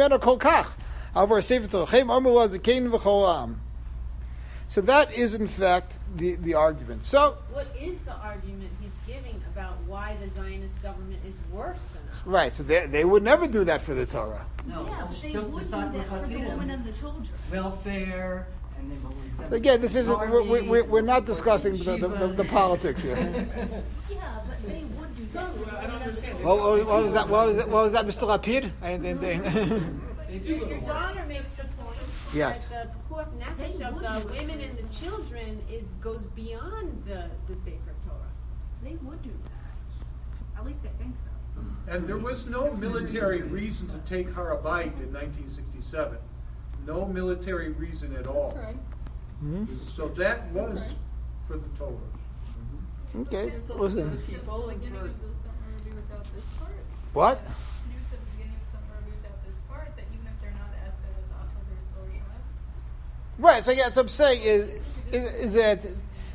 that is, in fact, the argument. So, what is the argument he's giving about why the Zionist government is worse than us? Right, so they would never do that for the Torah. No, yeah, but they would do that for the women and the children. Welfare, and they will again, this isn't. We're not discussing the politics here. Yeah, but they would do that. I don't understand. What was that? What was that, Mr. Lapid? Your daughter makes the point yes. that the pikuach nefesh of the women and the children goes beyond the sacred Torah. They would do that. At least they think so. And there was no military reason to take Harabait in 1967. No military reason at all. That's right. Mm-hmm. So that was for the Torah. Okay, It's also listen. the people and Beginning for of the Satmar Rebbe without this part. What? You said the beginning of Satmar Rebbe without this part, that even if they're not as bad as Achav, they're still Shas. Right. So yeah, what I'm saying is that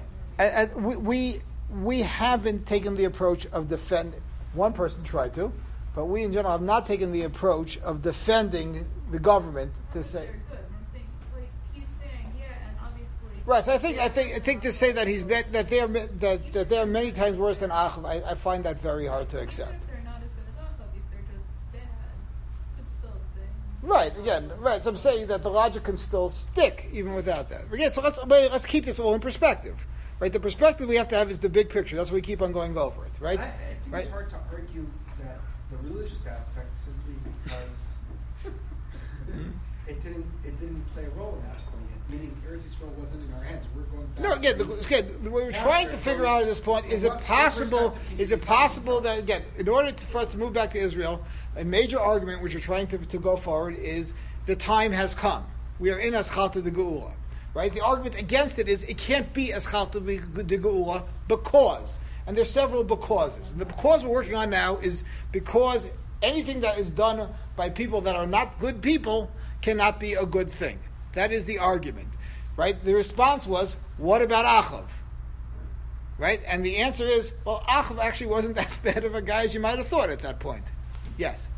we haven't taken the approach of defending. One person tried to, but we in general have not taken the approach of defending the government to say. They're good. I'm saying, like, he's saying, yeah, and obviously. Right. So I think to say that that they are many times worse than Achav, I find that very hard to accept. Even if they're not as good as Achav, if they're just bad, could still say. Right. Again. Right. So I'm saying that the logic can still stick even without that. Again, so let's keep this all in perspective. Right. The perspective we have to have is the big picture. That's why we keep on going over it. Right. I think right. it's hard to argue that the religious aspect simply because it didn't play a role in that point yet. Meaning Eretz Yisrael wasn't in our hands. We're going back. No, again, what we're trying to figure out at this point is it possible that, again, in order for us to move back to Israel, a major argument which we're trying to go forward is the time has come. We are in Eschalta de Geula. Right? The argument against it is it can't be Eschalta de Geula because, and there's several becauses. And the because we're working on now is because anything that is done by people that are not good people cannot be a good thing. That is the argument, right? The response was, what about Achav? Right? And the answer is, well, Achav actually wasn't as bad of a guy as you might have thought at that point. Yes?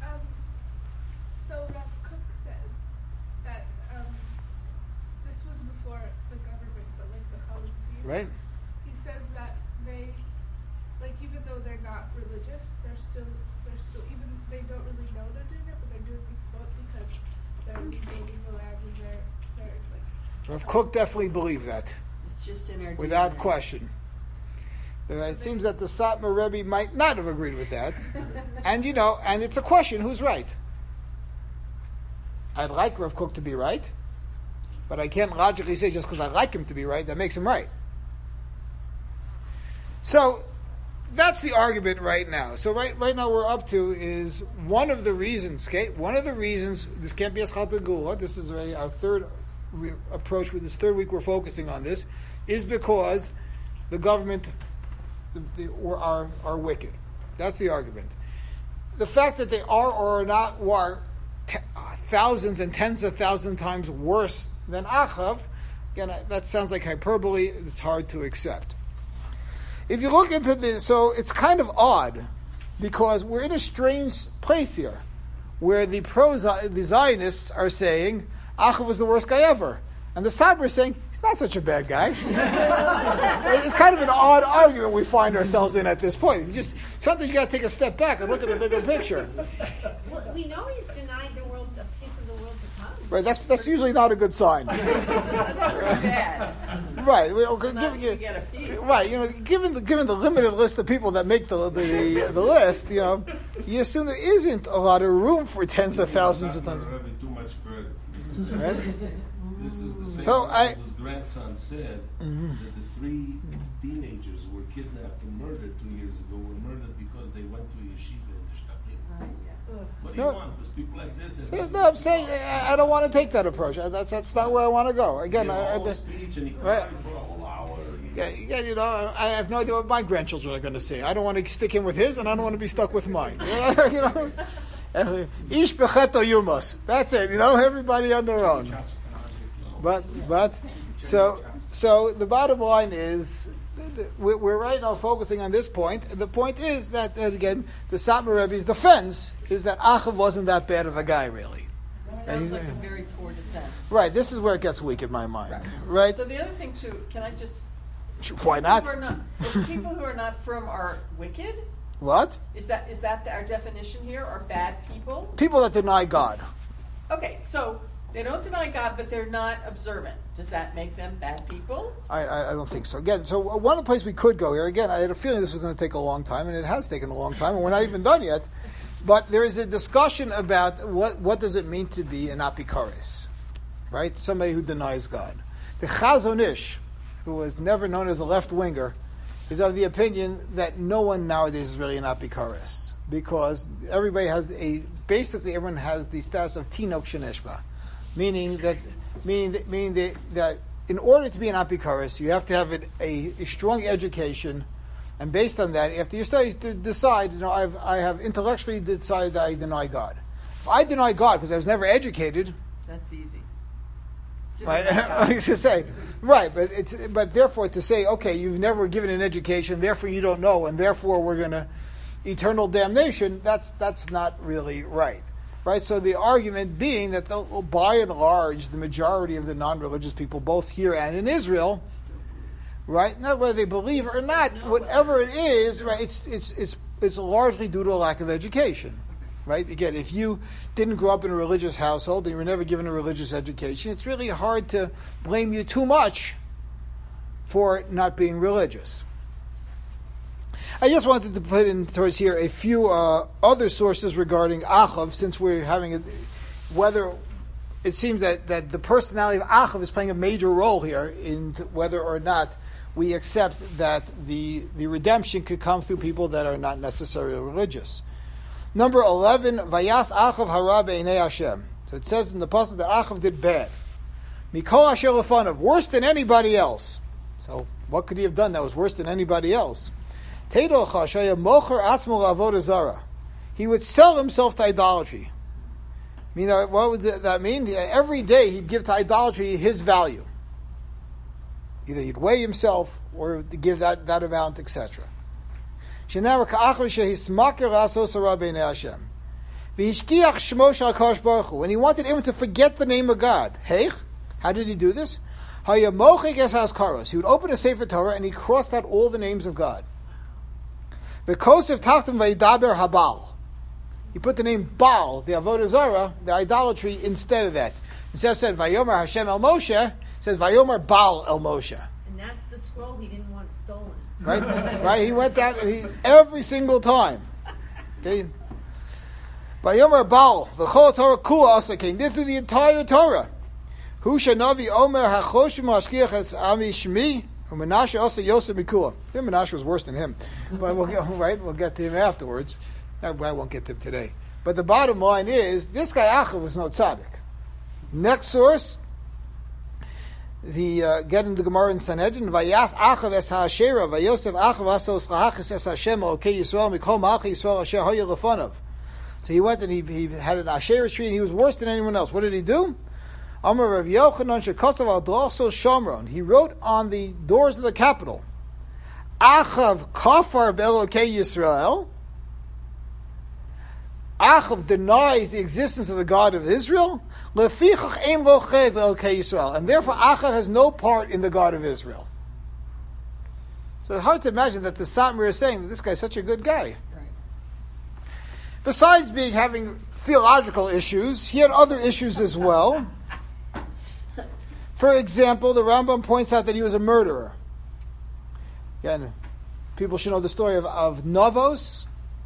So Rav Kook says that this was before the government, but like the Chalitzi. Right? He says that they, like, even though they're not religious, they're still even they don't really know they're doing it, but they're doing mitzvot because they're regaining the land and they're like. Rav Kook definitely believed that, It's just in our without DNA. question. It seems that the Satmar Rebbe might not have agreed with that. And and it's a question, who's right? I'd like Rav Kook to be right, but I can't logically say just because I like him to be right, that makes him right. So, that's the argument right now. So right now we're up to is one of the reasons, okay? One of the reasons, this can't be a Eschat Gula, this is already our third approach with this third week we're focusing on this, is because the government are wicked. That's the argument. The fact that they are or are not thousands and tens of thousands times worse than Achav, again, that sounds like hyperbole, it's hard to accept. If you look into this, so it's kind of odd, because we're in a strange place here, where the Zionists are saying Achav was the worst guy ever, and the Satmar is saying he's not such a bad guy. It's kind of an odd argument we find ourselves in at this point. Sometimes you got to take a step back and look at the bigger picture. Well, we know he's denied the world, a piece of the world to come. Right, that's usually not a good sign. Bad. Right, given the limited list of people that make the list, you assume there isn't a lot of room for tens of thousands of tons. Too much credit. Right? This is the same so thing his grandson said, that the 3 teenagers were kidnapped and murdered 2 years ago, were murdered because they went to yeshiva in the Shtabim. What do you want? Because people like this... I'm saying I don't want to take that approach. That's not where I want to go. Again, speech and he cried for a whole hour. I have no idea what my grandchildren are going to say. I don't want to stick in with his, and I don't want to be stuck with mine. Ish becheto yumos. That's it. Everybody on their own. But so the bottom line is we're right now focusing on this point. The point is that again the Satmar Rebbe's defense is that Achav wasn't that bad of a guy really. Sounds like a very poor defense. Right. This is where it gets weak in my mind. Right. So the other thing too, can I just? Why not? People who are not from are wicked. What? Is that our definition here? Are bad people? People that deny God. Okay, so they don't deny God, but they're not observant. Does that make them bad people? I don't think so. Again, so one of the places we could go here, again, I had a feeling this was going to take a long time, and it has taken a long time, and we're not even done yet. But there is a discussion about what does it mean to be an apikaris, right? Somebody who denies God. The Chazon Ish, who was never known as a left-winger, is of the opinion that no one nowadays is really an apikaris, because everybody has basically everyone has the status of tinok sheneshba, meaning that in order to be an apikaris, you have to have a strong education, and based on that, after your studies, to decide, I have intellectually decided that I deny God. If I deny God because I was never educated, that's easy. Right, I used to say, right, but therefore to say, okay, you've never given an education, therefore you don't know, and therefore we're going to eternal damnation. That's not really right. Right, so the argument being that by and large, the majority of the non-religious people, both here and in Israel, right, not whether they believe or not, whatever it is, right, it's largely due to a lack of education. Right? Again, if you didn't grow up in a religious household and you were never given a religious education, it's really hard to blame you too much for not being religious. I just wanted to put in towards here a few other sources regarding Achav, since we're having whether it seems that the personality of Achav is playing a major role here in whether or not we accept that the redemption could come through people that are not necessarily religious. Number 11, Vayas Achav hara be'einei Hashem. So it says in the pasuk that Achav did bad. Mikol asher lefanav, worse than anybody else. So what could he have done that was worse than anybody else? Teidol chashaya mocher atzmo la'avodah zara. He would sell himself to idolatry. What would that mean? Every day he'd give to idolatry his value. Either he'd weigh himself or give that amount, etc. When he wanted everyone to forget the name of God, how did he do this? He would open a Sefer Torah and he crossed out all the names of God. He put the name Baal, the Avodah Zarah, the idolatry, instead of that. Instead of said Vayomer Hashem El Moshe, it says Vayomer Baal El Moshe. And that's the the scroll he didn't want stolen. Right? Right? He went down every single time. Okay? By Yomer Baal, the whole Torah Kula also came through the entire Torah. Hu Shanavi Omer HaChoshim Hashkiach Es Ami Shmi, Menashe also Yosef Mikula. Menashe was worse than him. But we'll get to him afterwards. I won't get to him today. But the bottom line is, this guy Achav was no tzaddik. Next source, getting the Gemara in Sanhedrin, Vayas Achav es ha'ashera, Vayosef Achav asos chahachis es Hashem, Okei Yisrael, Mikol Malchi Yisrael Asher Hoya Lefanov. So he went and he had an Asherah tree, and he was worse than anyone else. What did he do? Amar Rav Yochanan shekosav al droso Shomron. He wrote on the doors of the capital, Achav kafar be'elokei Yisrael. Achav denies the existence of the God of Israel. Lefichach ein lo chei be'elokei Yisrael. And therefore Achav has no part in the God of Israel. So it's hard to imagine that the Satmar is saying that this guy's such a good guy. Besides having theological issues, he had other issues as well. For example, the Rambam points out that he was a murderer. Again, people should know the story of Navos.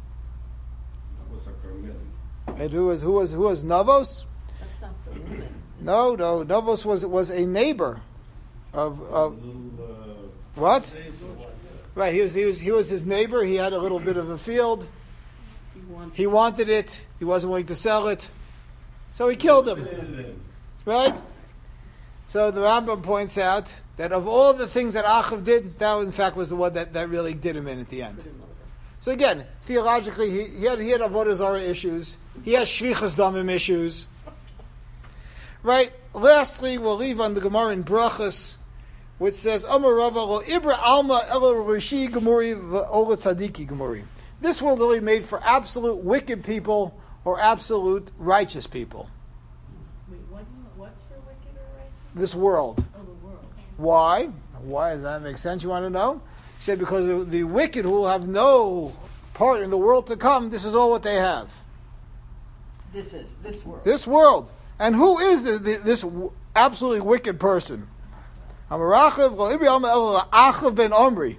And who was Navos? That's not the woman. No. Navos was a neighbor of what? Right. He was his neighbor. He had a little bit of a field. He wanted it. He wasn't willing to sell it, so he killed him. Right. So the Rambam points out that of all the things that Achav did, that in fact was the one that really did him in at the end. So again, theologically, he had Avodah Zarah issues. He has Shvichas Damim issues. Right? Lastly, we'll leave on the Gemara in Brachos, which says, Amar Rava lo Ibra Alma Ela Rishi Gemuri Ola Tzadiki Gemuri. This world only made for absolute wicked people or absolute righteous people. Wait, what's for wicked or righteous? This world. Oh, the world. Why? Why does that make sense? You want to know? He said because the wicked who will have no part in the world to come, this is all what they have. This world. This world. And who is this absolutely wicked person? Amarachav Achav ben Omri.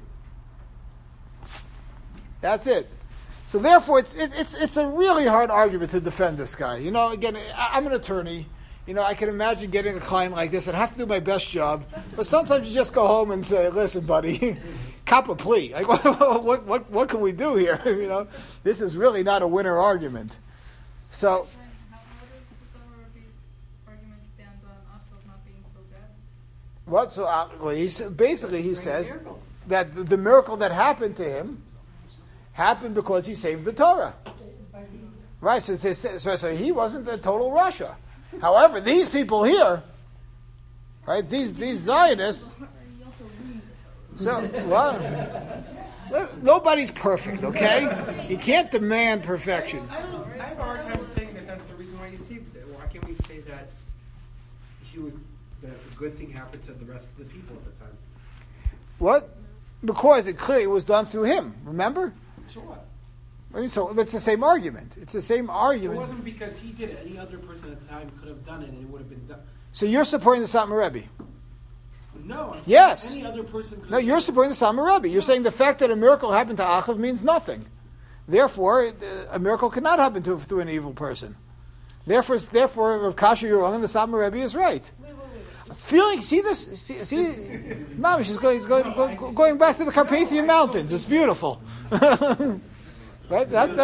That's it. So therefore, it's a really hard argument to defend this guy. You know, again, I'm an attorney. You know, I can imagine getting a client like this. I'd have to do my best job. But sometimes you just go home and say, listen, buddy, cop a plea. Like, what can we do here? You know, this is really not a winner argument. So, How does the argument stand on Achav not being so bad? what? So he says that the miracle that happened to him happened because he saved the Torah. Right, so he wasn't a total Russia. However, these people here, right, these Zionists, so, well, nobody's perfect, okay? You can't demand perfection. I have a hard time saying that that's the reason why you saved it. Why can't we say that that a good thing happened to the rest of the people at the time? What? Because it clearly was done through him, remember? So what? I mean, so it's the same argument. It's the same argument. It wasn't because he did it. Any other person at the time could have done it, and it would have been done. So you're supporting the Satmar Rebbe? No. Yes. Any other person could No, you're supporting the Satmar Rebbe. You're saying the fact that a miracle happened to Achav means nothing. Therefore, a miracle cannot happen through an evil person. Therefore, Rav Kasher, you're wrong, and the Satmar Rebbe is right. Feeling, see this? See, Mamish is going back to the Carpathian Mountains. It's beautiful. Right? That's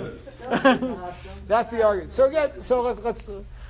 the argument. So again, let's.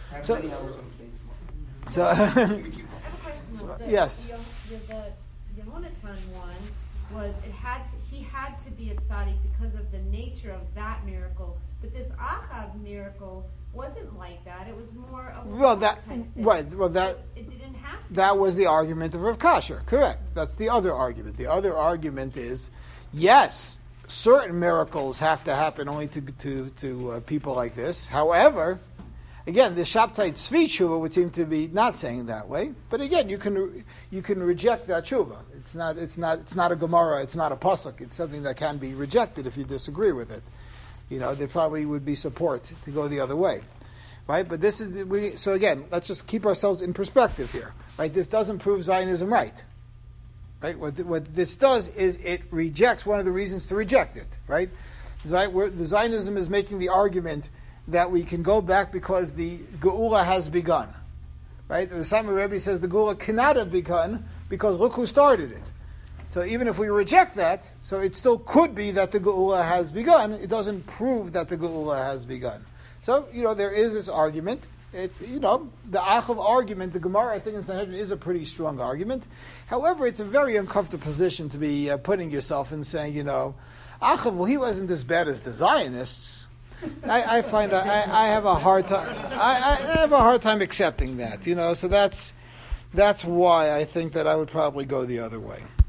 Yes. The Yonatan one was he had to be a tzaddik because of the nature of that miracle. But this Achav miracle wasn't like that. It was more of a type thing. Right. Well, that it didn't have to. That was the argument of Rav Kasher. Correct. That's the other argument. The other argument is, yes, certain miracles have to happen only to people like this. However, again, the Shabtai Tzvi Tshuva would seem to be not saying that way. But again, you can reject that Tshuva. It's not a Gemara. It's not a pasuk. It's something that can be rejected if you disagree with it. You know, there probably would be support to go the other way, right? But so again, let's just keep ourselves in perspective here, right? This doesn't prove Zionism right. Right? What this does is it rejects one of the reasons to reject it. Right? The Zionism is making the argument that we can go back because the Geula has begun. Right? The Simon Rebbe says the Geula cannot have begun because look who started it. So even if we reject that, so it still could be that the Geula has begun. It doesn't prove that the Geula has begun. So, there is this argument. The Achav argument, the Gemara, I think in Sanhedrin, is a pretty strong argument. However, it's a very uncomfortable position to be putting yourself in saying, Achav, well, he wasn't as bad as the Zionists. I find that I have a hard time. I have a hard time accepting that. So that's why I think that I would probably go the other way.